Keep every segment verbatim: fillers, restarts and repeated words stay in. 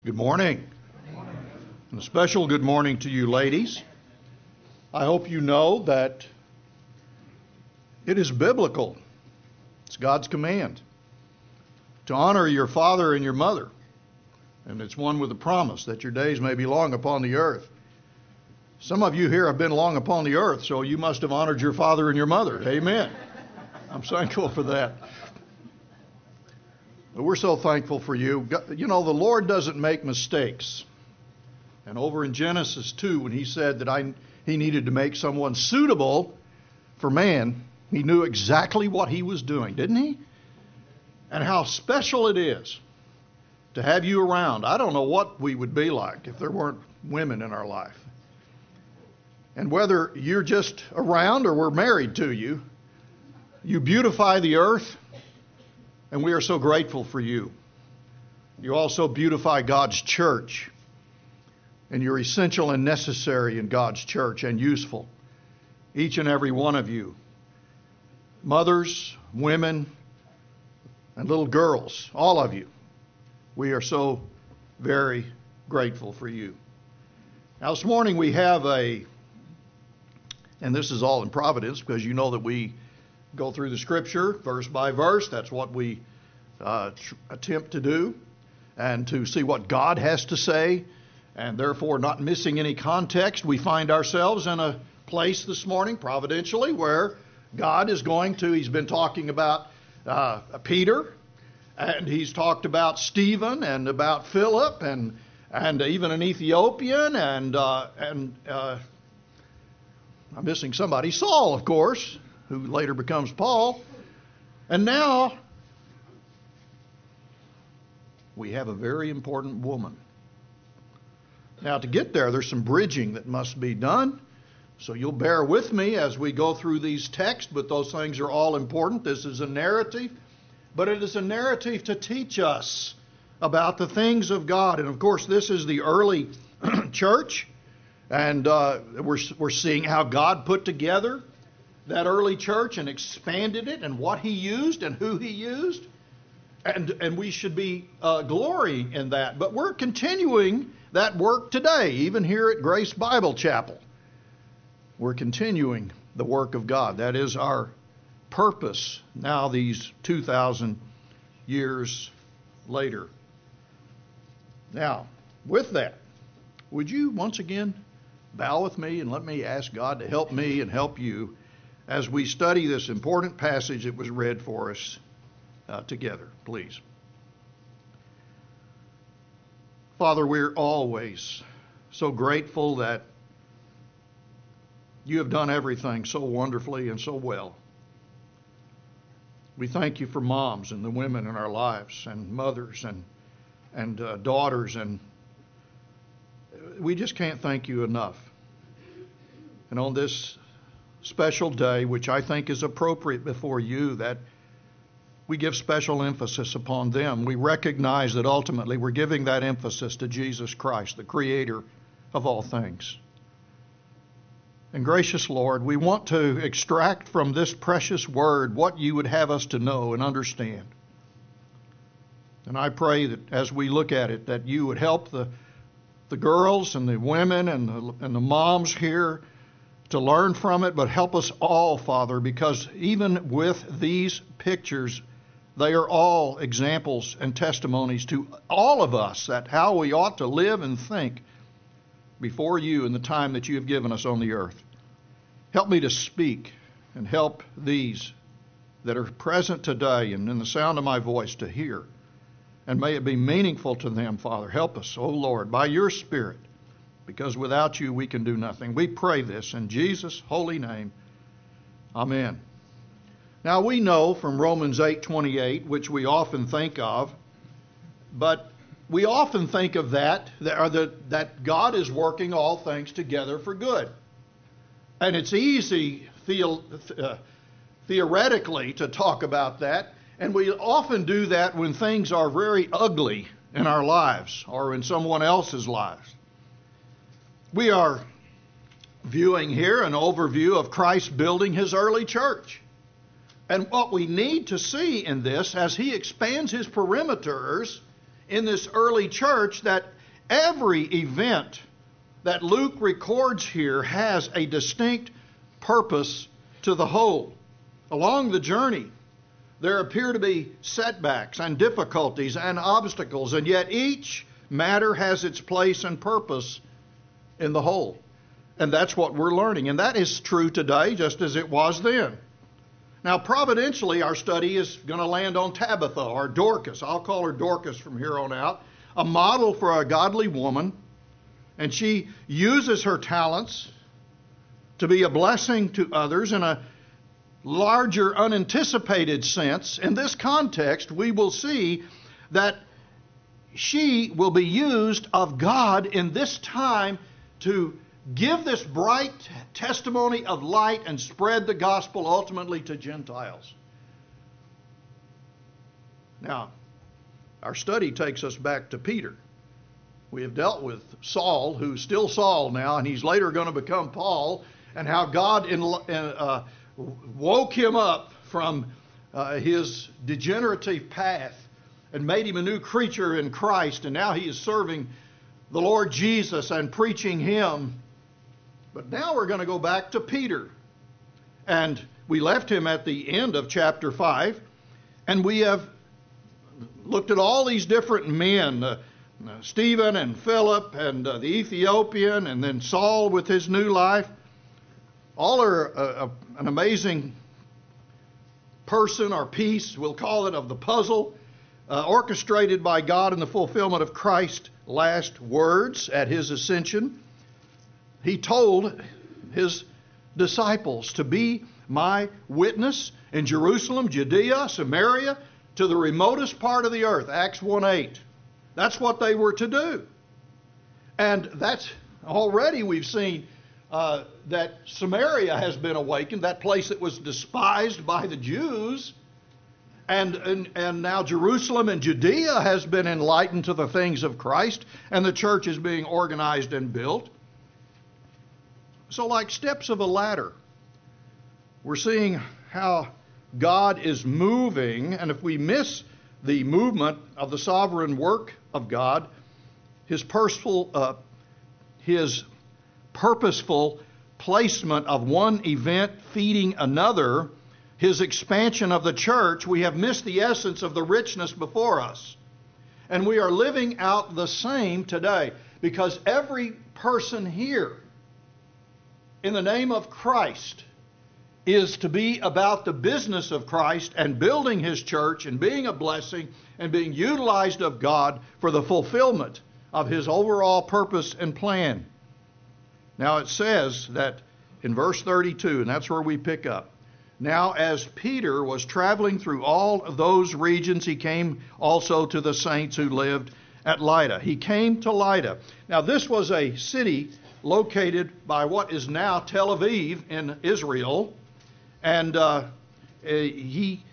Good morning. And a special good morning to you ladies. I hope you know that it is biblical. It's God's command to honor your father and your mother. And it's one with a promise that your days may be long upon the earth. Some of you here have been long upon the earth, so you must have honored your father and your mother. Amen. I'm thankful for that. But we're so thankful for you. You know, the Lord doesn't make mistakes. And over in Genesis two, when he said that I, he needed to make someone suitable for man, he knew exactly what he was doing, didn't he? And how special it is to have you around. I don't know what we would be like if there weren't women in our life. And whether you're just around or we're married to you, you beautify the earth. And we are so grateful for you. You also beautify God's church. And you're essential and necessary in God's church and useful. Each and every one of you. Mothers, women, and little girls. All of you. We are so very grateful for you. Now this morning we have a, and this is all in providence because you know that we go through the scripture verse by verse. That's what we uh, tr- attempt to do, and to see what God has to say, and therefore not missing any context. We find ourselves in a place this morning, providentially, where God is going to, he's been talking about uh, Peter, and he's talked about Stephen, and about Philip, and and even an Ethiopian, and, uh, and uh, I'm missing somebody, Saul, of course, who later becomes Paul. And now we have a very important woman. Now to get there, there's some bridging that must be done. So you'll bear with me as we go through these texts, but those things are all important. This is a narrative, but it is a narrative to teach us about the things of God. And of course, this is the early church, and uh, we're, we're seeing how God put together that early church and expanded it, and what he used and who he used. And and we should be uh, glorying in that. But we're continuing that work today, even here at Grace Bible Chapel. We're continuing the work of God. That is our purpose now, these two thousand years later. Now, with that, would you once again bow with me and let me ask God to help me and help you as we study this important passage that was read for us uh, together, please. Father, we're always so grateful that you have done everything so wonderfully and so well. We thank you for moms and the women in our lives, and mothers and and uh, daughters, and we just can't thank you enough. And on this special day, which I think is appropriate before you, that we give special emphasis upon them. We recognize that ultimately we're giving that emphasis to Jesus Christ, the Creator of all things. And gracious Lord, we want to extract from this precious word what you would have us to know and understand. And I pray that as we look at it, that you would help the the girls and the women and the, and the moms here to learn from it, but help us all, Father, because even with these pictures, they are all examples and testimonies to all of us that how we ought to live and think before you in the time that you have given us on the earth. Help me to speak, and help these that are present today and in the sound of my voice to hear. And may it be meaningful to them, Father. Help us, O Lord, by your Spirit, because without you we can do nothing. We pray this in Jesus' holy name. Amen. Now we know from Romans eight twenty-eight, which we often think of, but we often think of that, that, that God is working all things together for good. And it's easy theo, uh, theoretically to talk about that, and we often do that when things are very ugly in our lives or in someone else's lives. We are viewing here an overview of Christ building his early church. And what we need to see in this, as he expands his perimeters in this early church that every event that Luke records here has a distinct purpose to the whole. Along the journey, there appear to be setbacks and difficulties and obstacles, and yet each matter has its place and purpose in the whole. And that's what we're learning. And that is true today, just as it was then. Now, providentially, our study is going to land on Tabitha, or Dorcas. I'll call her Dorcas from here on out. A model for a godly woman. And she uses her talents to be a blessing to others in a larger, unanticipated sense. In this context, we will see that she will be used of God in this time to give this bright testimony of light and spread the gospel ultimately to Gentiles. Now, our study takes us back to Peter. We have dealt with Saul, who's still Saul now, and he's later going to become Paul, and how God in, uh, woke him up from uh, his degenerative path and made him a new creature in Christ, and now he is serving the Lord Jesus and preaching Him. But now we're going to go back to Peter. And we left him at the end of chapter five, and we have looked at all these different men, uh, Stephen and Philip and uh, the Ethiopian, and then Saul with his new life. All are a, a, an amazing person or piece, we'll call it, of the puzzle, uh, orchestrated by God in the fulfillment of Christ's last words at His ascension. He told His disciples to be my witness in Jerusalem, Judea, Samaria, to the remotest part of the earth, Acts one eight. That's what they were to do. And that's already we've seen uh, that Samaria has been awakened, that place that was despised by the Jews. And, and, and now Jerusalem and Judea has been enlightened to the things of Christ, and the church is being organized and built. So like steps of a ladder, we're seeing how God is moving, and if we miss the movement of the sovereign work of God, His purposeful, uh, His purposeful placement of one event feeding another, His expansion of the church, we have missed the essence of the richness before us. And we are living out the same today, because every person here in the name of Christ is to be about the business of Christ and building His church and being a blessing and being utilized of God for the fulfillment of His overall purpose and plan. Now it says that in verse thirty-two, and that's where we pick up. Now as Peter was traveling through all of those regions, he came also to the saints who lived at Lydda. He came to Lydda. Now this was a city located by what is now Tel Aviv in Israel. And uh, he,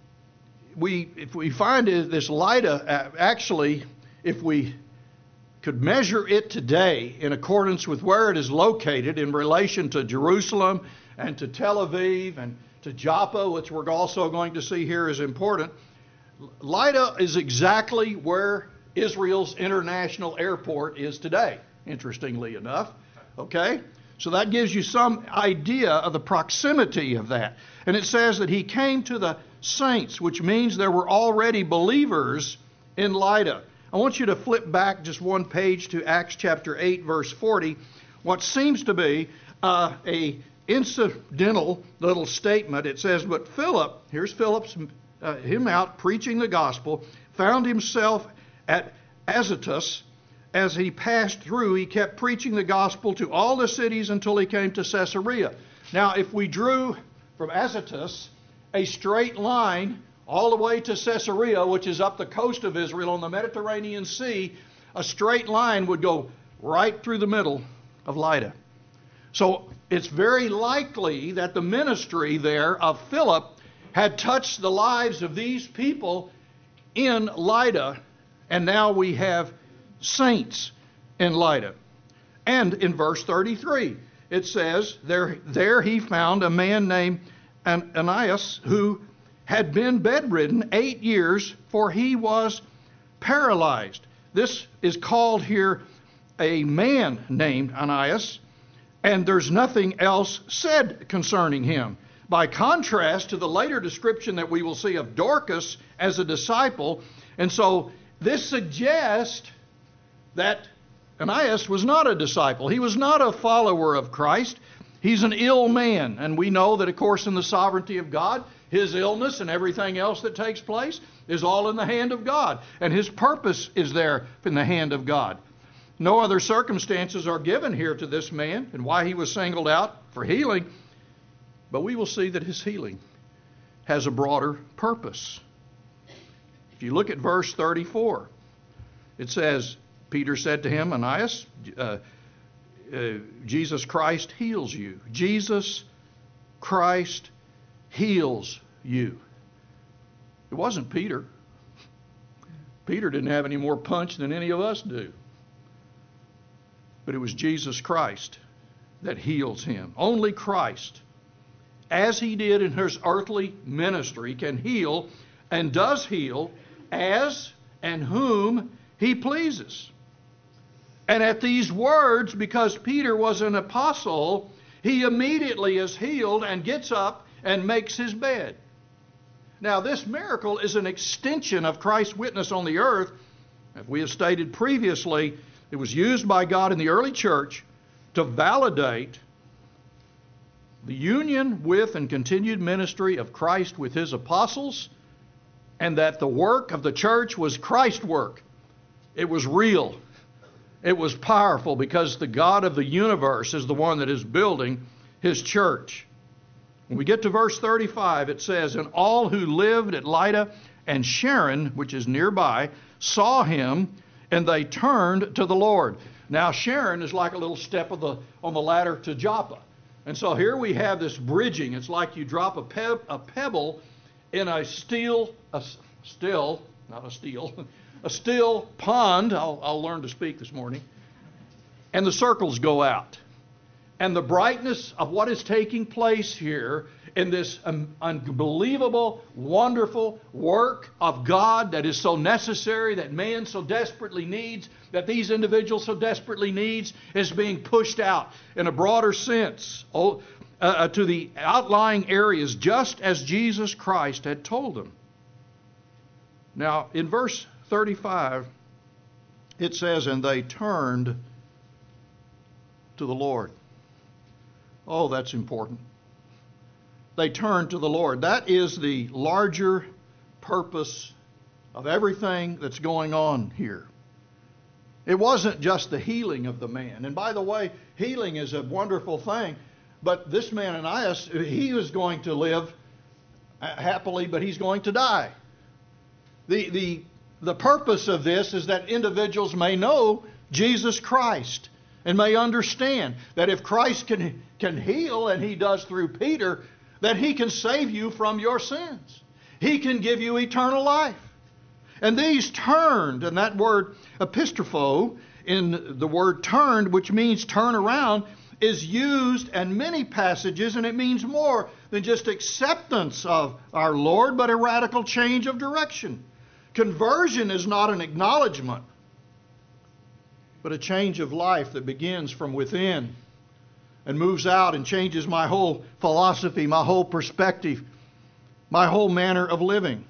we, if we find this Lydda, actually, if we could measure it today in accordance with where it is located in relation to Jerusalem and to Tel Aviv and to Joppa, which we're also going to see here is important, Lydda is exactly where Israel's international airport is today, interestingly enough. Okay? So that gives you some idea of the proximity of that. And it says that he came to the saints, which means there were already believers in Lydda. I want you to flip back just one page to Acts chapter eight, verse forty. What seems to be uh, a incidental little statement. It says, but Philip, here's Philip's, uh, him out preaching the gospel, found himself at Azotus. As he passed through, he kept preaching the gospel to all the cities until he came to Caesarea. Now, if we drew from Azotus a straight line all the way to Caesarea, which is up the coast of Israel on the Mediterranean Sea, a straight line would go right through the middle of Lydda. So it's very likely that the ministry there of Philip had touched the lives of these people in Lydda, and now we have saints in Lydda. And in verse thirty-three, it says, there, there he found a man named Ananias who had been bedridden eight years, for he was paralyzed. This is called here a man named Ananias, and there's nothing else said concerning him. By contrast to the later description that we will see of Dorcas as a disciple, and so this suggests that Ananias was not a disciple. He was not a follower of Christ. He's an ill man, and we know that, of course, in the sovereignty of God, his illness and everything else that takes place is all in the hand of God, and his purpose is there in the hand of God. No other circumstances are given here to this man and why he was singled out for healing, but we will see that his healing has a broader purpose. If you look at verse thirty-four, it says, Peter said to him, Ananias, uh, uh, Jesus Christ heals you. Jesus Christ heals you. It wasn't Peter. Peter didn't have any more punch than any of us do. But it was Jesus Christ that heals him. Only Christ, as he did in his earthly ministry, can heal and does heal as and whom he pleases. And at these words, because Peter was an apostle, he immediately is healed and gets up and makes his bed. Now, this miracle is an extension of Christ's witness on the earth. As we have stated previously, it was used by God in the early church to validate the union with and continued ministry of Christ with his apostles, and that the work of the church was Christ's work. It was real. It was powerful because the God of the universe is the one that is building his church. When we get to verse thirty-five, it says, and all who lived at Lydda and Sharon, which is nearby, saw him, and they turned to the Lord. Now, Sharon is like a little step of the, on the ladder to Joppa. And so here we have this bridging. It's like you drop a, pe- a pebble in a steel, a still, not a steel, a still pond. I'll, I'll learn to speak this morning. And the circles go out. And the brightness of what is taking place here in this um, unbelievable, wonderful work of God that is so necessary, that man so desperately needs, that these individuals so desperately needs, is being pushed out in a broader sense oh, uh, to the outlying areas, just as Jesus Christ had told them. Now, in verse thirty-five, it says, and they turned to the Lord. Oh, that's important. They turned to the Lord. That is the larger purpose of everything that's going on here. It wasn't just the healing of the man. And by the way, healing is a wonderful thing. But this man, Ananias, he was going to live happily, but he's going to die. The, the, the purpose of this is that individuals may know Jesus Christ and may understand that if Christ can, can heal, and he does through Peter, that he can save you from your sins. He can give you eternal life. And these turned, and that word epistropho, in the word turned, which means turn around, is used in many passages, and it means more than just acceptance of our Lord, but a radical change of direction. Conversion is not an acknowledgement, but a change of life that begins from within and moves out and changes my whole philosophy, my whole perspective, my whole manner of living.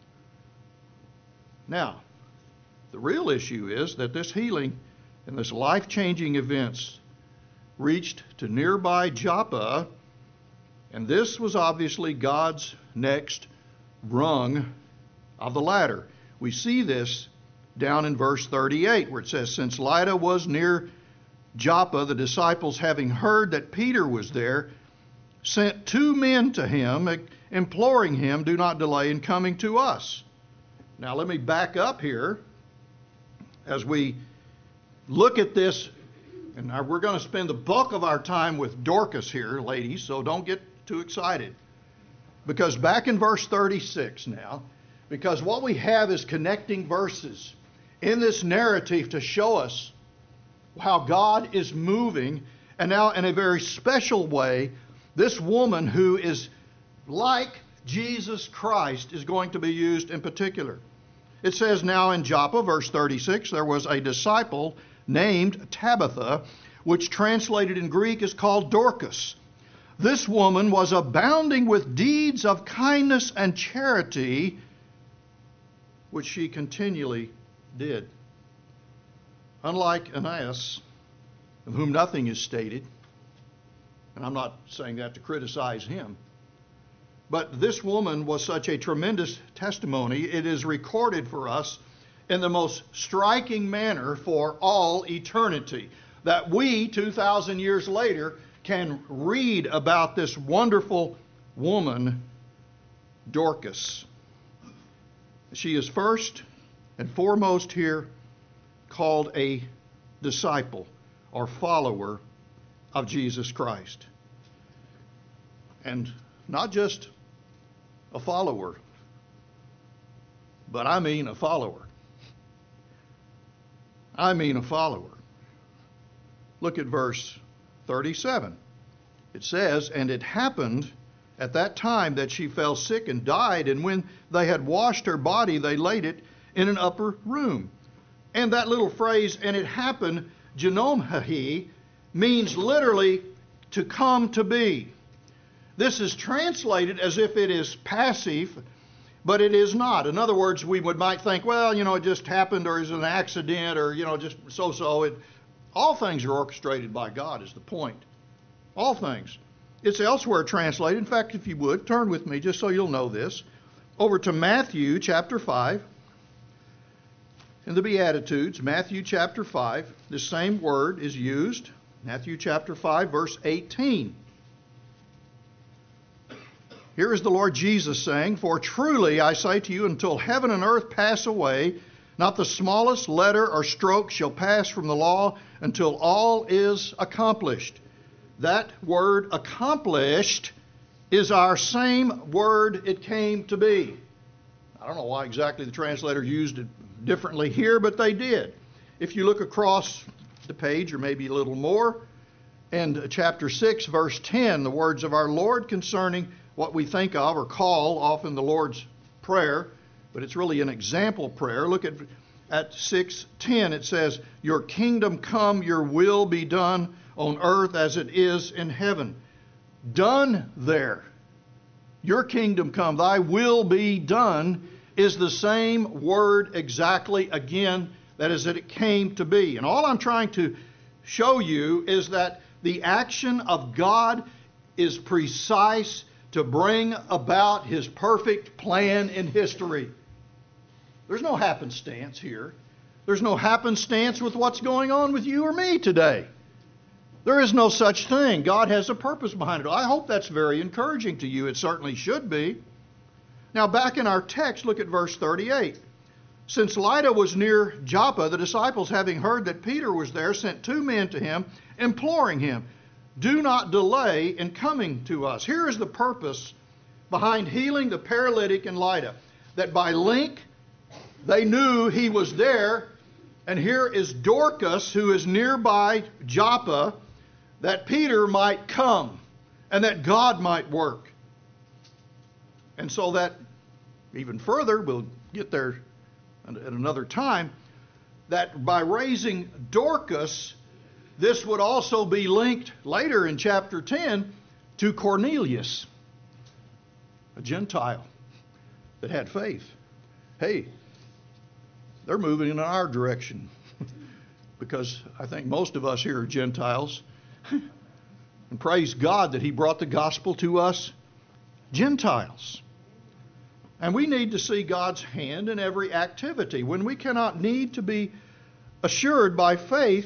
Now, the real issue is that this healing and this life-changing events reached to nearby Joppa, and this was obviously God's next rung of the ladder. We see this down in verse thirty-eight, where it says, since Lydda was near Joppa, the disciples, having heard that Peter was there, sent two men to him, imploring him, do not delay in coming to us. Now let me back up here as we look at this, and we're going to spend the bulk of our time with Dorcas here, ladies, so don't get too excited. Because back in verse thirty-six now, because what we have is connecting verses in this narrative to show us how God is moving, and now in a very special way, this woman who is like Jesus Christ is going to be used in particular. It says, now in Joppa, verse thirty-six, there was a disciple named Tabitha, which translated in Greek is called Dorcas. This woman was abounding with deeds of kindness and charity, which she continually did. Unlike Aeneas, of whom nothing is stated, and I'm not saying that to criticize him, but this woman was such a tremendous testimony. It is recorded for us in the most striking manner for all eternity, that we, two thousand years later, can read about this wonderful woman, Dorcas. She is first and foremost here called a disciple or follower of Jesus Christ. And not just a follower, but I mean a follower. I mean a follower. Look at verse thirty-seven. It says, and it happened at that time that she fell sick and died, and when they had washed her body, they laid it in an upper room. And that little phrase, and it happened, genomai, means literally to come to be. This is translated as if it is passive, but it is not. In other words, we would might think, well, you know, it just happened, or is it an accident, or, you know, just so-so. It, all things are orchestrated by God is the point. All things. It's elsewhere translated. In fact, if you would, turn with me, just so you'll know this, over to Matthew chapter five. In the Beatitudes, Matthew chapter five, this same word is used. Matthew chapter five, verse eighteen. Here is the Lord Jesus saying, for truly I say to you, until heaven and earth pass away, not the smallest letter or stroke shall pass from the law until all is accomplished. That word accomplished is our same word it came to be. I don't know why exactly the translators used it differently here, but they did. If you look across the page, or maybe a little more, and chapter six, verse ten, the words of our Lord concerning what we think of or call often the Lord's Prayer, but it's really an example prayer. Look at, at six ten, it says, your kingdom come, your will be done on earth as it is in heaven. Done there. Your kingdom come, thy will be done, is the same word exactly again that is that it came to be. And all I'm trying to show you is that the action of God is precise to bring about His perfect plan in history. There's no happenstance here. There's no happenstance with what's going on with you or me today. There is no such thing. God has a purpose behind it. I hope that's very encouraging to you. It certainly should be. Now back in our text, look at verse thirty-eight. Since Lydda was near Joppa, the disciples, having heard that Peter was there, sent two men to him, imploring him, do not delay in coming to us. Here is the purpose behind healing the paralytic in Lydda. That by link, they knew he was there. And here is Dorcas, who is nearby Joppa, that Peter might come and that God might work. And so that, even further, we'll get there at another time, that by raising Dorcas, this would also be linked later in chapter ten to Cornelius, a Gentile that had faith. Hey, they're moving in our direction because I think most of us here are Gentiles. And praise God that He brought the gospel to us Gentiles. And we need to see God's hand in every activity. When we cannot need to be assured by faith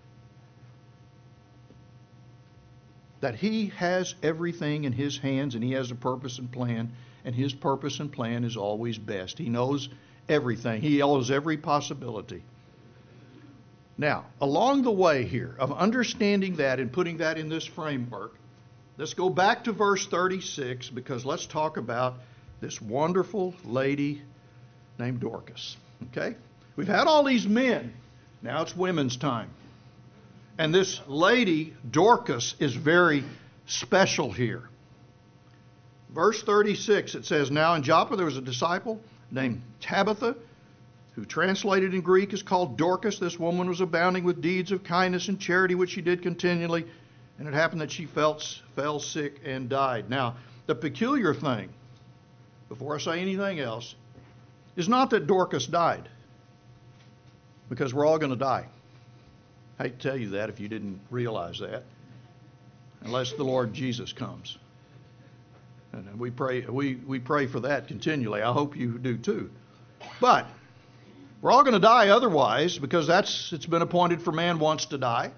that He has everything in His hands and He has a purpose and plan, and His purpose and plan is always best. He knows everything. He knows every possibility. Now, along the way here of understanding that and putting that in this framework, let's go back to verse thirty-six, because let's talk about this wonderful lady named Dorcas. Okay? We've had all these men. Now it's women's time. And this lady, Dorcas, is very special here. Verse thirty-six, it says, now in Joppa there was a disciple named Tabitha, who translated in Greek is called Dorcas. This woman was abounding with deeds of kindness and charity, which she did continually. And it happened that she felt, fell sick and died. Now, the peculiar thing, before I say anything else, is not that Dorcas died, because we're all going to die. I hate to tell you that if you didn't realize that, unless the Lord Jesus comes. And we pray, we, we pray for that continually. I hope you do too. But we're all going to die otherwise, because that's it's been appointed for man once to die.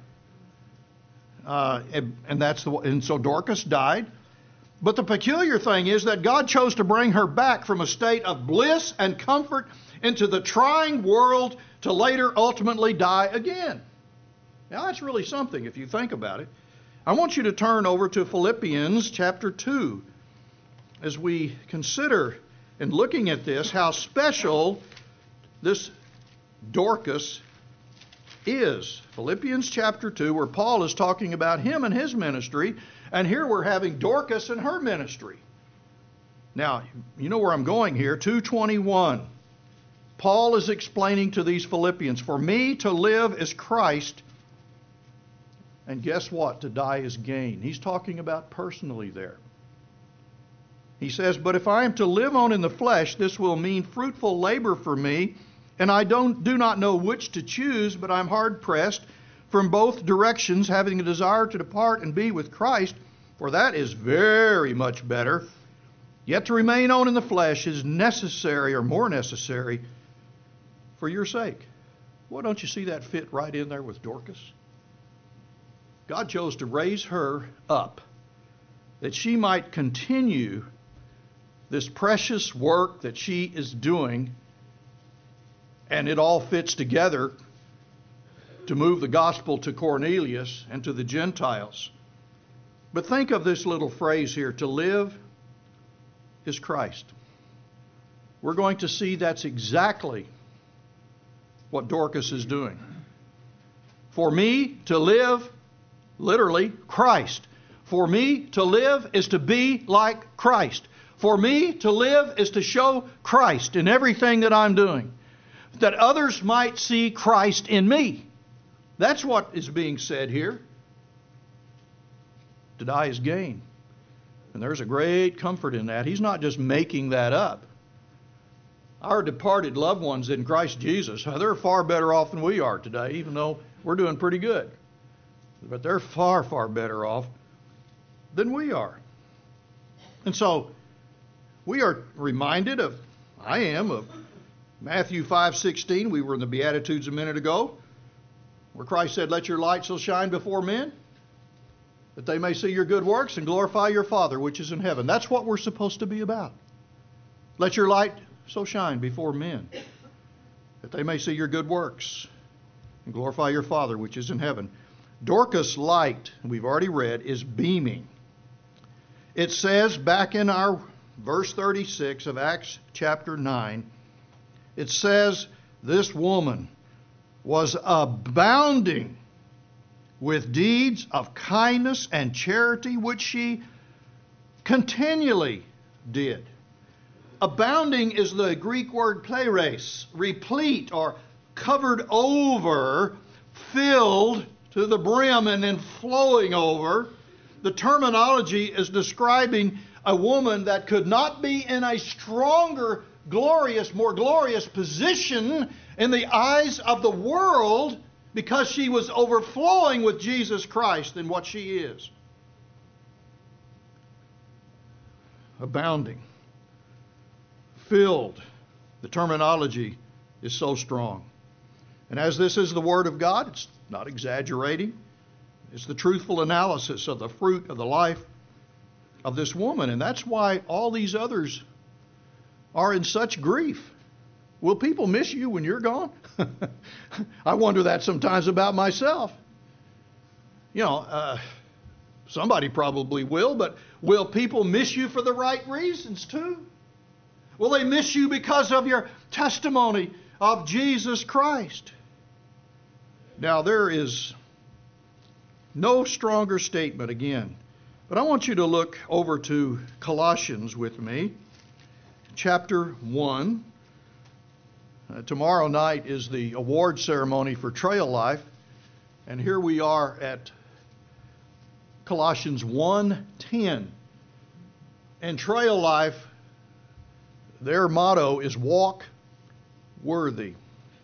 Uh, and, and that's the and so Dorcas died. But the peculiar thing is that God chose to bring her back from a state of bliss and comfort into the trying world to later ultimately die again. Now that's really something if you think about it. I want you to turn over to Philippians chapter two as we consider in looking at this how special this Dorcas is. Philippians chapter two, where Paul is talking about him and his ministry, and here we're having Dorcas and her ministry. Now, you know where I'm going here, two twenty-one. Paul is explaining to these Philippians, for me to live is Christ, and guess what? To die is gain. He's talking about personally there. He says, but if I am to live on in the flesh, this will mean fruitful labor for me, and I don't do not know which to choose, but I'm hard pressed from both directions, having a desire to depart and be with Christ, for that is very much better. Yet to remain on in the flesh is necessary, or more necessary, for your sake. Well, don't you see that fit right in there with Dorcas? God chose to raise her up that she might continue this precious work that she is doing, and it all fits together to move the gospel to Cornelius and to the Gentiles. But think of this little phrase here, to live is Christ. We're going to see that's exactly what Dorcas is doing. For me to live, literally, Christ. For me to live is to be like Christ. For me to live is to show Christ in everything that I'm doing, that others might see Christ in me. That's what is being said here. To die is gain. And there's a great comfort in that. He's not just making that up. Our departed loved ones in Christ Jesus, they're far better off than we are today, even though we're doing pretty good. But they're far, far better off than we are. And so we are reminded of, I am, of Matthew five sixteen. We were in the Beatitudes a minute ago, where Christ said, let your light so shine before men, that they may see your good works and glorify your Father which is in heaven. That's what we're supposed to be about. Let your light so shine before men, that they may see your good works and glorify your Father which is in heaven. Dorcas' light, we've already read, is beaming. It says back in our verse thirty-six of Acts chapter nine, it says this woman was abounding with deeds of kindness and charity, which she continually did. Abounding is the Greek word pleres, replete or covered over, filled to the brim and then flowing over. The terminology is describing a woman that could not be in a stronger, glorious, more glorious position in the eyes of the world, because she was overflowing with Jesus Christ in what she is. Abounding. Filled. The terminology is so strong. And as this is the Word of God, it's not exaggerating. It's the truthful analysis of the fruit of the life of this woman. And that's why all these others are in such grief. Will people miss you when you're gone? I wonder that sometimes about myself. You know, uh, somebody probably will, but will people miss you for the right reasons too? Will they miss you because of your testimony of Jesus Christ? Now, there is no stronger statement again, but I want you to look over to Colossians with me, chapter one. Uh, tomorrow night is the award ceremony for Trail Life, and here we are at Colossians one ten. And Trail Life, their motto is walk worthy.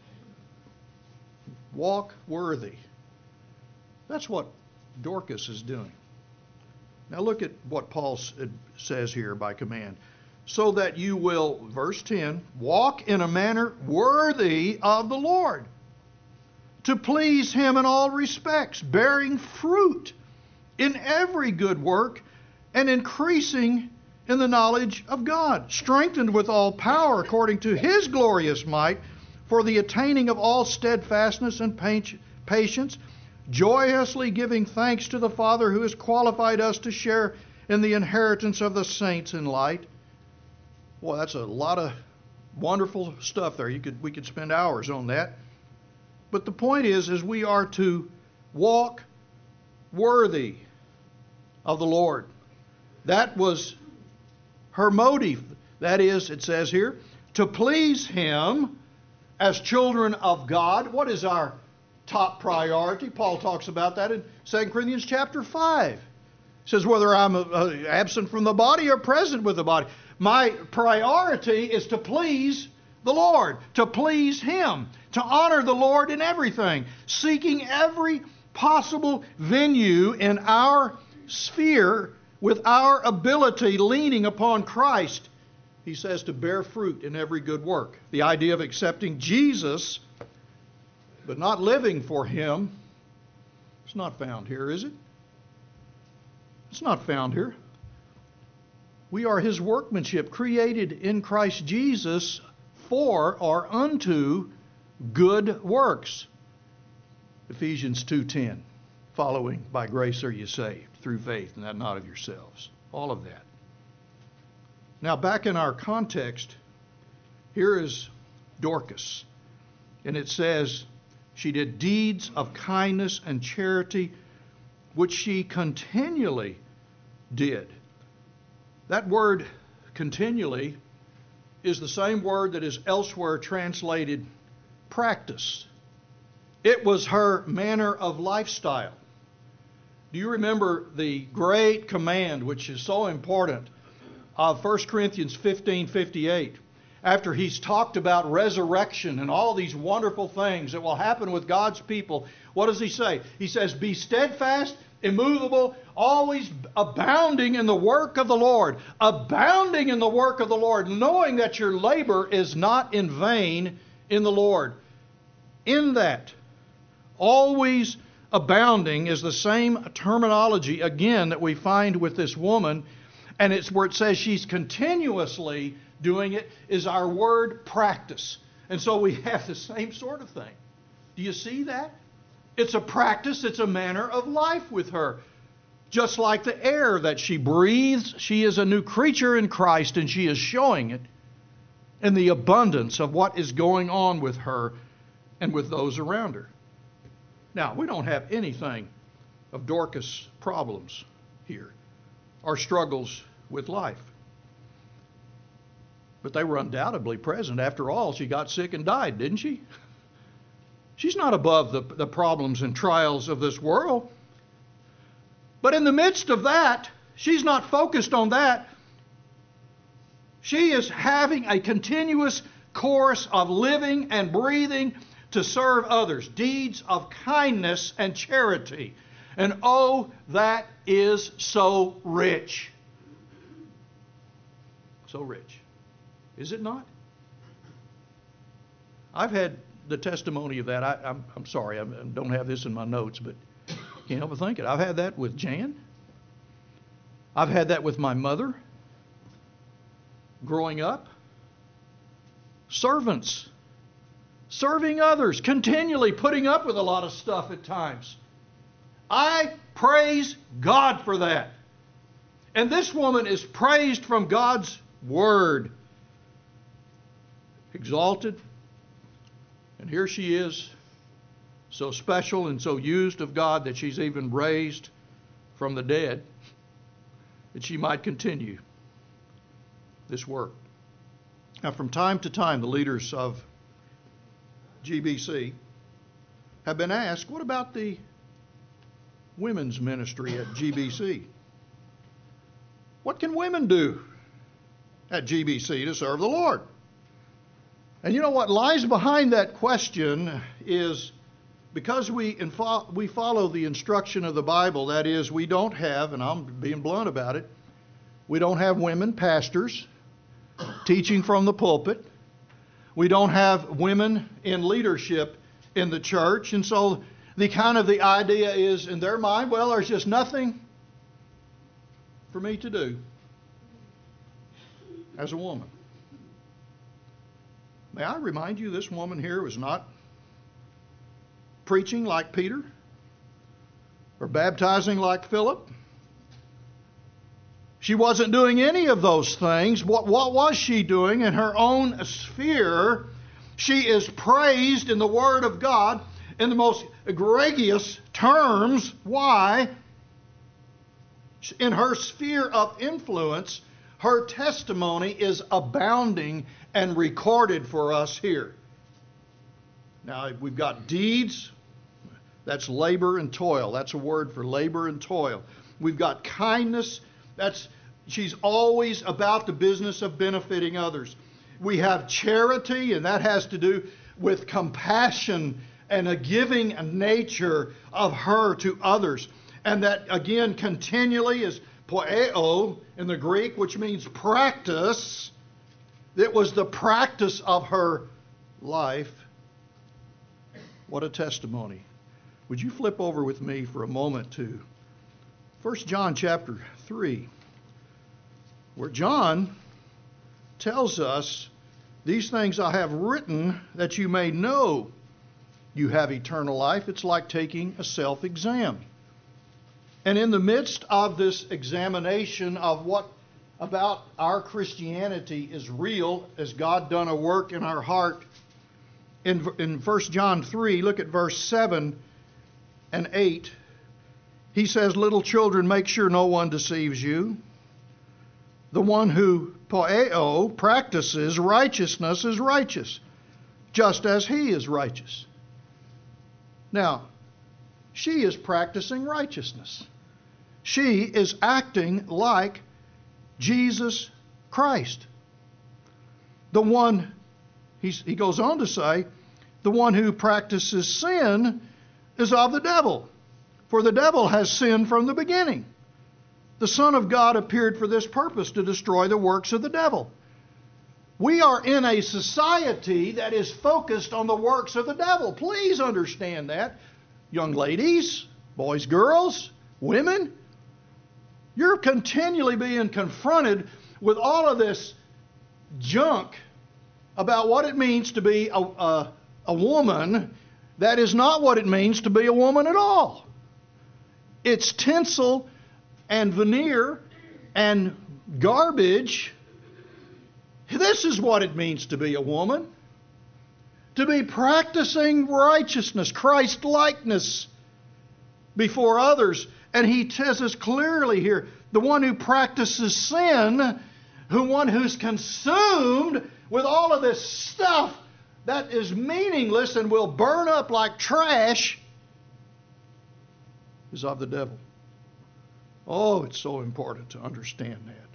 Walk worthy. That's what Dorcas is doing. Now look at what Paul says here by command. So that you will, verse ten, walk in a manner worthy of the Lord, to please Him in all respects, bearing fruit in every good work, and increasing in the knowledge of God, strengthened with all power according to His glorious might, for the attaining of all steadfastness and patience, joyously giving thanks to the Father who has qualified us to share in the inheritance of the saints in light. Boy, that's a lot of wonderful stuff there. You could we could spend hours on that. But the point is, is we are to walk worthy of the Lord. That was her motive. That is, it says here, to please Him as children of God. What is our top priority? Paul talks about that in Second Corinthians chapter five. He says, whether I'm uh, absent from the body or present with the body, my priority is to please the Lord, to please Him, to honor the Lord in everything, seeking every possible venue in our sphere with our ability, leaning upon Christ. He says to bear fruit in every good work. The idea of accepting Jesus but not living for Him, it's not found here, is it? It's not found here. We are His workmanship, created in Christ Jesus for or unto good works. Ephesians two ten, following, by grace are you saved, through faith, and that not of yourselves. All of that. Now back in our context, here is Dorcas, and it says, she did deeds of kindness and charity, which she continually did. That word continually is the same word that is elsewhere translated practice. It was her manner of lifestyle. Do you remember the great command, which is so important, of First Corinthians fifteen fifty-eight? After he's talked about resurrection and all these wonderful things that will happen with God's people, what does he say? He says, be steadfast, immovable, always abounding in the work of the Lord. Abounding in the work of the Lord, knowing that your labor is not in vain in the Lord. In that, always abounding is the same terminology, again, that we find with this woman. And it's where it says she's continuously doing it, is our word practice. And so we have the same sort of thing. Do you see that? It's a practice, it's a manner of life with her. Just like the air that she breathes, she is a new creature in Christ, and she is showing it in the abundance of what is going on with her and with those around her. Now, we don't have anything of Dorcas' problems here, or struggles with life. But they were undoubtedly present. After all, she got sick and died, didn't she? She's not above the, the problems and trials of this world. But in the midst of that, she's not focused on that. She is having a continuous course of living and breathing to serve others. Deeds of kindness and charity. And oh, that is so rich. So rich. Is it not? I've had the testimony of that. I, I'm, I'm sorry, I don't have this in my notes, but can't help but think it. I've had that with Jan. I've had that with my mother. Growing up. Servants. Serving others. Continually putting up with a lot of stuff at times. I praise God for that. And this woman is praised from God's Word. Exalted. And here she is, so special and so used of God that she's even raised from the dead, that she might continue this work. Now, from time to time, the leaders of G B C, have been asked, what about the women's ministry at G B C? What can women do at G B C to serve the Lord? And you know what lies behind that question is because we info- we follow the instruction of the Bible, that is, we don't have, and I'm being blunt about it, we don't have women pastors teaching from the pulpit. We don't have women in leadership in the church. And so the kind of the idea is in their mind, well, there's just nothing for me to do as a woman. May I remind you, this woman here was not preaching like Peter or baptizing like Philip. She wasn't doing any of those things. What, what was she doing in her own sphere? She is praised in the Word of God in the most egregious terms. Why? In her sphere of influence, her testimony is abounding and recorded for us here. Now, we've got deeds. That's labor and toil. That's a word for labor and toil. We've got kindness. That's she's always about the business of benefiting others. We have charity, and that has to do with compassion and a giving nature of her to others. And that, again, continually is poieo in the Greek, which means practice. It was the practice of her life. What a testimony. Would you flip over with me for a moment to First John chapter three, where John tells us, these things I have written that you may know you have eternal life. It's like taking a self-exam. And in the midst of this examination of what about our Christianity is real, has God done a work in our heart, in, in First John three, look at verse seven and eight. He says, little children, make sure no one deceives you. The one who poieo practices righteousness is righteous, just as he is righteous. Now, she is practicing righteousness. She is acting like Jesus Christ. The one, he's, he goes on to say, the one who practices sin is of the devil, for the devil has sinned from the beginning. The Son of God appeared for this purpose, to destroy the works of the devil. We are in a society that is focused on the works of the devil. Please understand that. Young ladies, boys, girls, women, you're continually being confronted with all of this junk about what it means to be a, a, a woman. That is not what it means to be a woman at all. It's tinsel and veneer and garbage. This is what it means to be a woman. To be practicing righteousness, Christ-likeness before others. And he says this clearly here. The one who practices sin, who one who's consumed with all of this stuff that is meaningless and will burn up like trash, is of the devil. Oh, it's so important to understand that.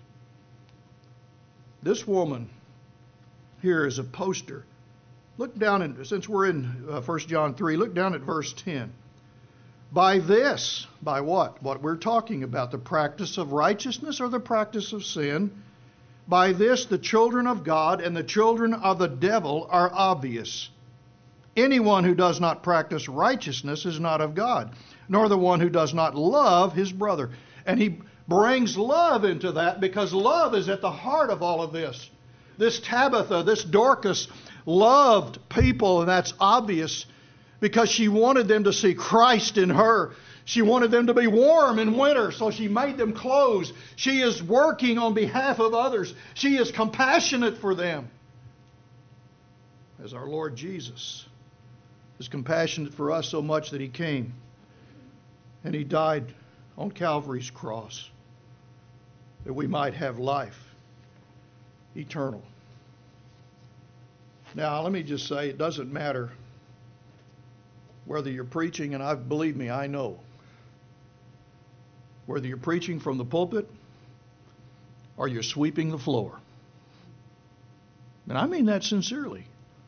This woman here is a poster. Look down, in, since we're in uh, First John three, look down at verse ten. By this, by what? What we're talking about, the practice of righteousness or the practice of sin. By this, the children of God and the children of the devil are obvious. Anyone who does not practice righteousness is not of God, nor the one who does not love his brother. And he brings love into that because love is at the heart of all of this. This Tabitha, this Dorcas, loved people, and that's obvious because she wanted them to see Christ in her. She wanted them to be warm in winter, so she made them clothes. She is working on behalf of others. She is compassionate for them. As our Lord Jesus is compassionate for us so much that he came and he died on Calvary's cross that we might have life eternal. Now, let me just say, it doesn't matter Whether you're preaching, and I believe me, I know. Whether you're preaching from the pulpit or you're sweeping the floor. And I mean that sincerely.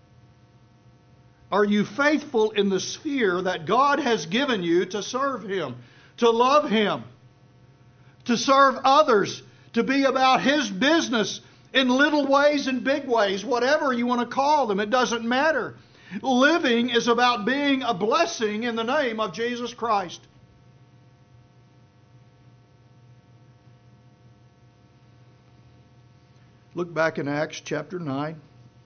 Are you faithful in the sphere that God has given you to serve Him, to love Him, to serve others, to be about His business in little ways and big ways, whatever you want to call them, it doesn't matter. Living is about being a blessing in the name of Jesus Christ. Look back in Acts chapter nine.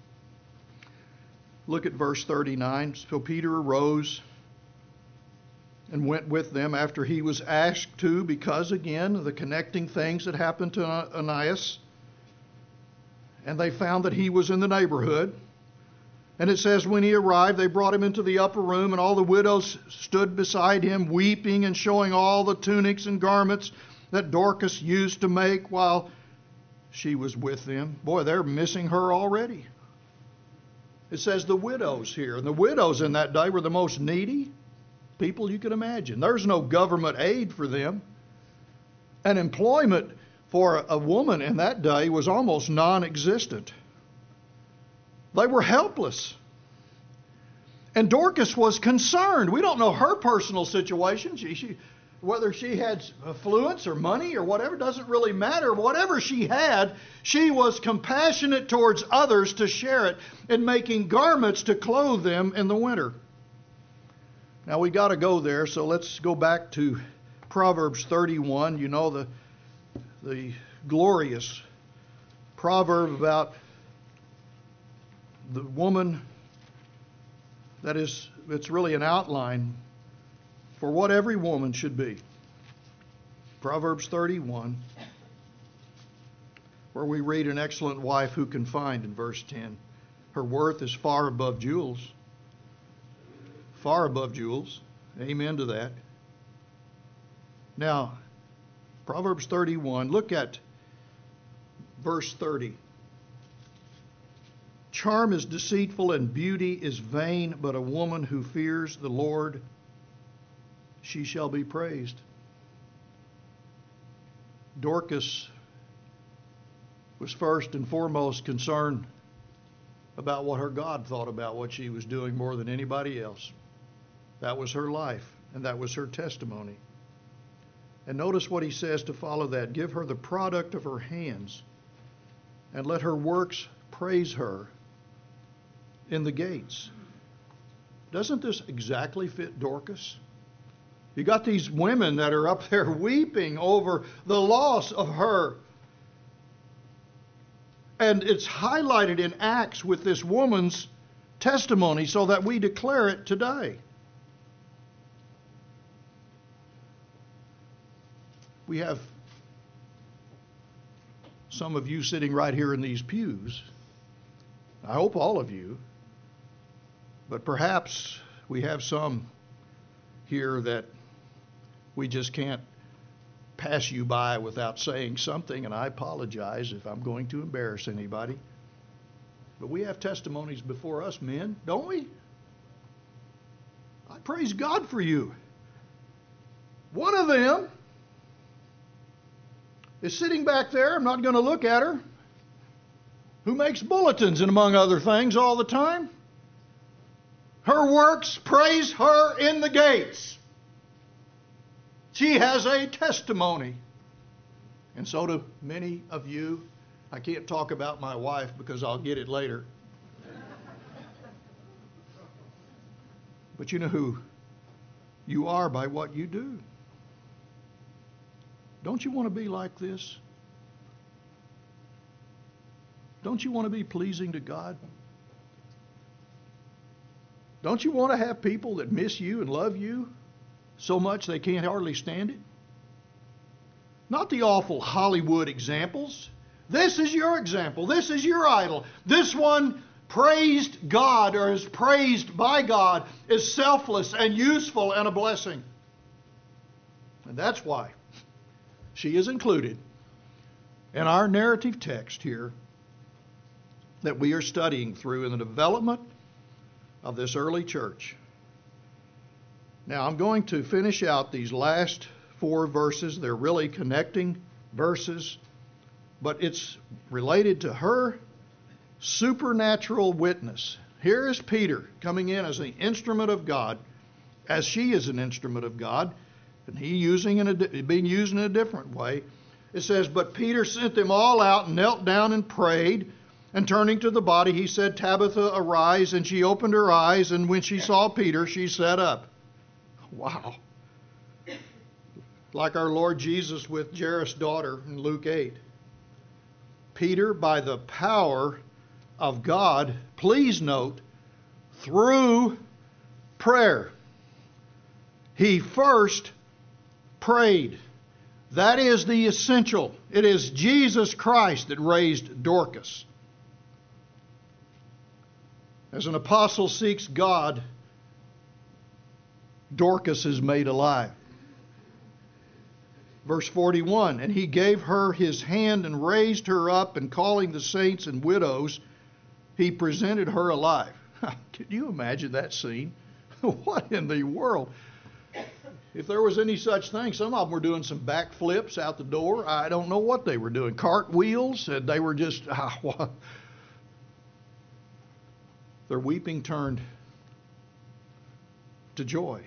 Look at verse thirty-nine. So Peter arose and went with them after he was asked to, because, again, of the connecting things that happened to Ananias. And they found that he was in the neighborhood. And it says, when he arrived, they brought him into the upper room, and all the widows stood beside him, weeping and showing all the tunics and garments that Dorcas used to make while she was with them. Boy, they're missing her already. It says the widows here. And the widows in that day were the most needy people you could imagine. There's no government aid for them. And employment for a woman in that day was almost non-existent. They were helpless. And Dorcas was concerned. We don't know her personal situation. She, she, whether she had affluence or money or whatever, doesn't really matter. Whatever she had, she was compassionate towards others to share it in making garments to clothe them in the winter. Now we got to go there, so let's go back to Proverbs thirty-one. You know, the the glorious proverb about the woman that is, it's really an outline for what every woman should be. Proverbs thirty-one, where we read, an excellent wife who can find, in verse ten. Her worth is far above jewels. Far above jewels. Amen to that. Now, Proverbs thirty-one, look at verse thirty. Charm is deceitful and beauty is vain, but a woman who fears the Lord, she shall be praised. Dorcas was first and foremost concerned about what her God thought about what she was doing more than anybody else. That was her life, and that was her testimony. And notice what he says to follow that. Give her the product of her hands, and let her works praise her in the gates. Doesn't this exactly fit Dorcas? You got these women that are up there weeping over the loss of her. And it's highlighted in Acts with this woman's testimony so that we declare it today. We have some of you sitting right here in these pews. I hope all of you. But perhaps we have some here that we just can't pass you by without saying something, and I apologize if I'm going to embarrass anybody. But we have testimonies before us, men, don't we? I praise God for you. One of them is sitting back there, I'm not going to look at her, who makes bulletins and among other things all the time. Her works praise her in the gates. She has a testimony. And so do many of you. I can't talk about my wife because I'll get it later. But you know who you are by what you do. Don't you want to be like this? Don't you want to be pleasing to God? Don't you want to have people that miss you and love you so much they can't hardly stand it? Not the awful Hollywood examples. This is your example. This is your idol. This one praised God or is praised by God, is selfless and useful and a blessing. And that's why she is included in our narrative text here that we are studying through in the development of this early church. Now, I'm going to finish out these last four verses. They're really connecting verses, but it's related to her supernatural witness. Here is Peter coming in as an instrument of God, as she is an instrument of God, and he using in a, being used in a different way. It says, but Peter sent them all out and knelt down and prayed, and turning to the body, he said, Tabitha, arise. And she opened her eyes, and when she saw Peter, she sat up. Wow. Like our Lord Jesus with Jairus' daughter in Luke eight. Peter, by the power of God, please note, through prayer. He first prayed. That is the essential. It is Jesus Christ that raised Dorcas. As an apostle seeks God, Dorcas is made alive. Verse forty-one, and he gave her his hand and raised her up, and calling the saints and widows, he presented her alive. Can you imagine that scene? What in the world? If there was any such thing, some of them were doing some backflips out the door. I don't know what they were doing. Cartwheels, and they were just, ah, what? Their weeping turned to joy.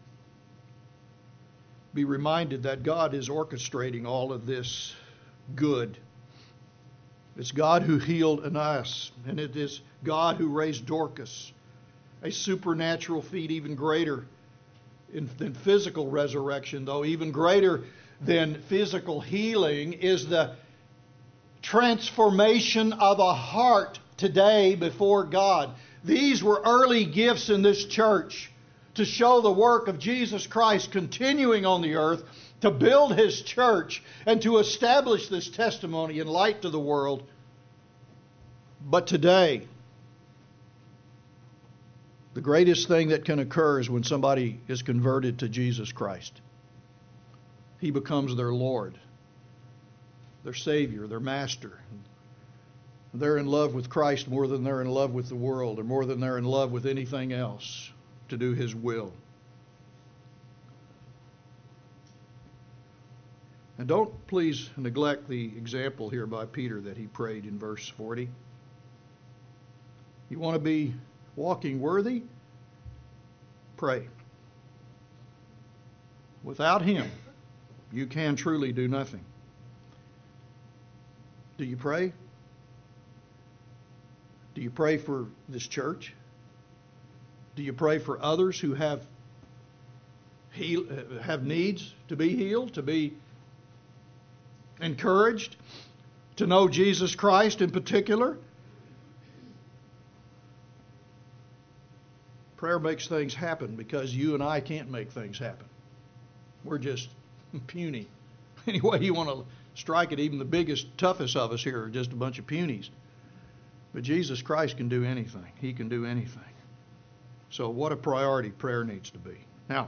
Be reminded that God is orchestrating all of this good. It's God who healed Ananias, and it is God who raised Dorcas. A supernatural feat even greater in, than physical resurrection, though even greater than physical healing, is the transformation of a heart today before God. These were early gifts in this church to show the work of Jesus Christ continuing on the earth, to build His church, and to establish this testimony and light to the world. But today, the greatest thing that can occur is when somebody is converted to Jesus Christ. He becomes their Lord, their Savior, their Master. They're in love with Christ more than they're in love with the world, or more than they're in love with anything else, to do His will. And don't please neglect the example here by Peter that he prayed in verse forty. You want to be walking worthy? Pray. Without Him, you can truly do nothing. Do you pray? Do you pray for this church? Do you pray for others who have heal, have needs to be healed, to be encouraged, to know Jesus Christ in particular? Prayer makes things happen because you and I can't make things happen. We're just puny. Any way you want to strike it, even the biggest, toughest of us here are just a bunch of punies. But Jesus Christ can do anything. He can do anything. So what a priority prayer needs to be. Now,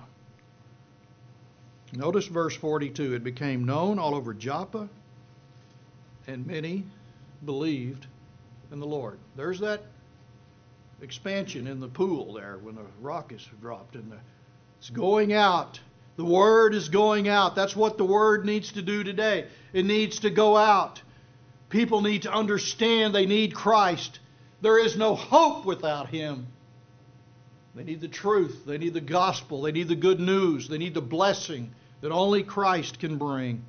notice verse forty-two. It became known all over Joppa, and many believed in the Lord. There's that expansion in the pool there when the rock is dropped. And the, it's going out. The word is going out. That's what the word needs to do today. It needs to go out. People need to understand they need Christ. There is no hope without Him. They need the truth. They need the gospel. They need the good news. They need the blessing that only Christ can bring.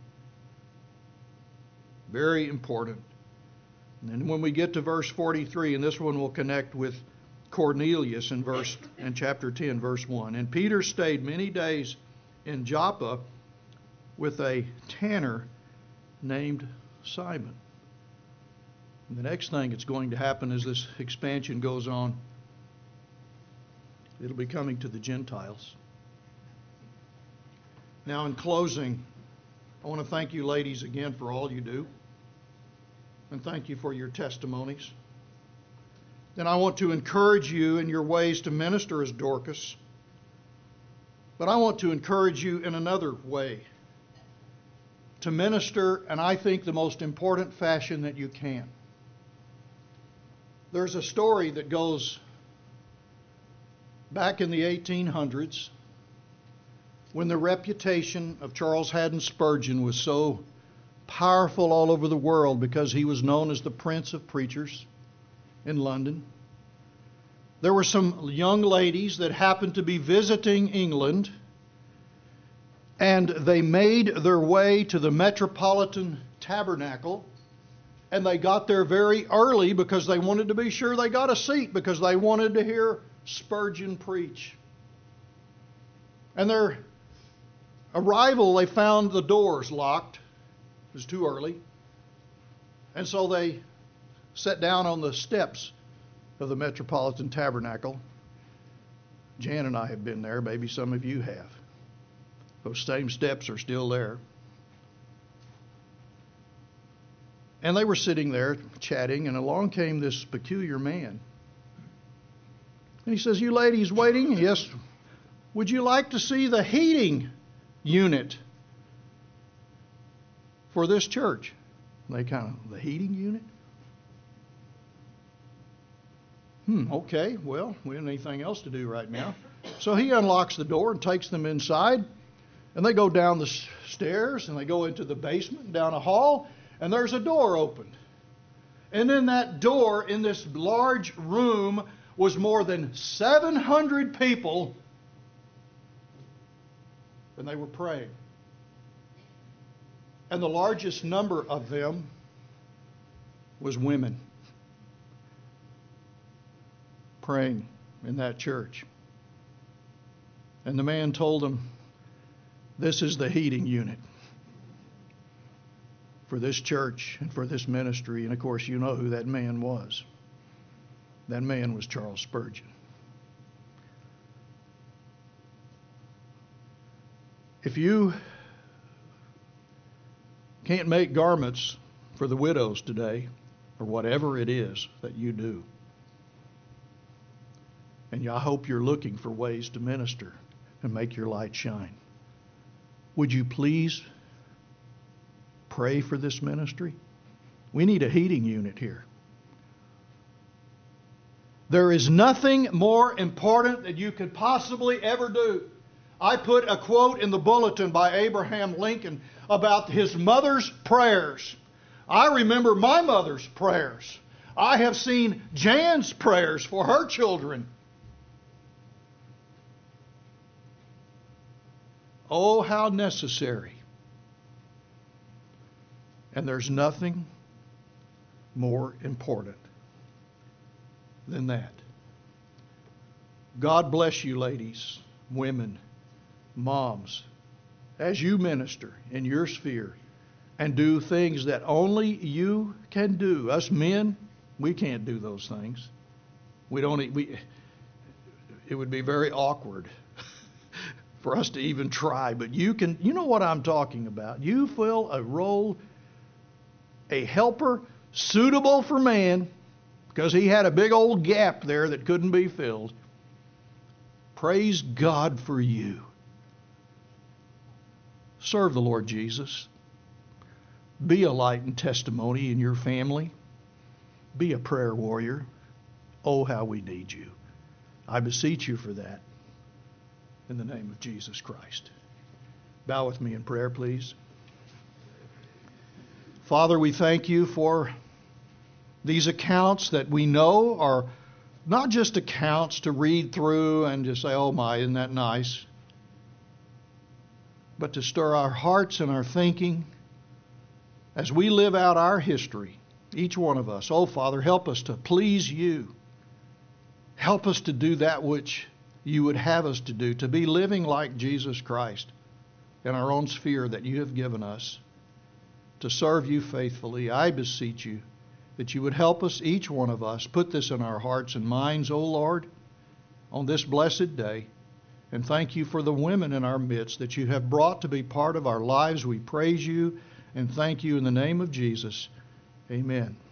Very important. And then when we get to verse forty-three, and this one will connect with Cornelius in verse in chapter ten, verse one. And Peter stayed many days in Joppa with a tanner named Simon. And the next thing that's going to happen as this expansion goes on, it'll be coming to the Gentiles. Now, in closing, I want to thank you ladies again for all you do. And thank you for your testimonies. And I want to encourage you in your ways to minister as Dorcas. But I want to encourage you in another way. To minister, and I think the most important fashion that you can. There's a story that goes back in the eighteen hundreds when the reputation of Charles Haddon Spurgeon was so powerful all over the world because he was known as the Prince of Preachers in London, there were some young ladies that happened to be visiting England, and they made their way to the Metropolitan Tabernacle, and they got there very early because they wanted to be sure they got a seat because they wanted to hear Spurgeon preach. And their arrival, they found the doors locked. It was too early. And so they sat down on the steps of the Metropolitan Tabernacle. Jan and I have been there. Maybe some of you have. Those same steps are still there. And they were sitting there chatting, and along came this peculiar man. And he says, "You ladies waiting?" "Yes." "Would you like to see the heating unit for this church?" And they kind of, "The heating unit?" Hmm, okay, well, we don't have anything else to do right now. So he unlocks the door and takes them inside. And they go down the stairs, and they go into the basement, and down a hall, and there's a door opened. And in that door, in this large room, was more than seven hundred people, and they were praying. And the largest number of them was women praying in that church. And the man told them, "This is the heating unit for this church and for this ministry." And of course, you know who that man was. That man was Charles Spurgeon. If you can't make garments for the widows today, or whatever it is that you do, and I hope you're looking for ways to minister and make your light shine, would you please pray for this ministry? We need a heating unit here. There is nothing more important that you could possibly ever do. I put a quote in the bulletin by Abraham Lincoln about his mother's prayers. I remember my mother's prayers. I have seen Jan's prayers for her children. Oh, how necessary. And there's nothing more important than that. God bless you, ladies, women, moms, as you minister in your sphere and do things that only you can do. Us men, we can't do those things. We don't. We. It would be very awkward for us to even try. But you can. You know what I'm talking about. You fill a role, a helper suitable for man, because he had a big old gap there that couldn't be filled. Praise God for you. Serve the Lord Jesus. Be a light and testimony in your family. Be a prayer warrior. Oh, how we need you. I beseech you for that in the name of Jesus Christ. Bow with me in prayer, please. Father, we thank you for these accounts that we know are not just accounts to read through and just say, "Oh my, isn't that nice?" but to stir our hearts and our thinking as we live out our history, each one of us. Oh, Father, help us to please you. Help us to do that which you would have us to do, to be living like Jesus Christ in our own sphere that you have given us, to serve you faithfully. I beseech you that you would help us, each one of us, put this in our hearts and minds, O Lord, on this blessed day. And thank you for the women in our midst that you have brought to be part of our lives. We praise you and thank you in the name of Jesus. Amen.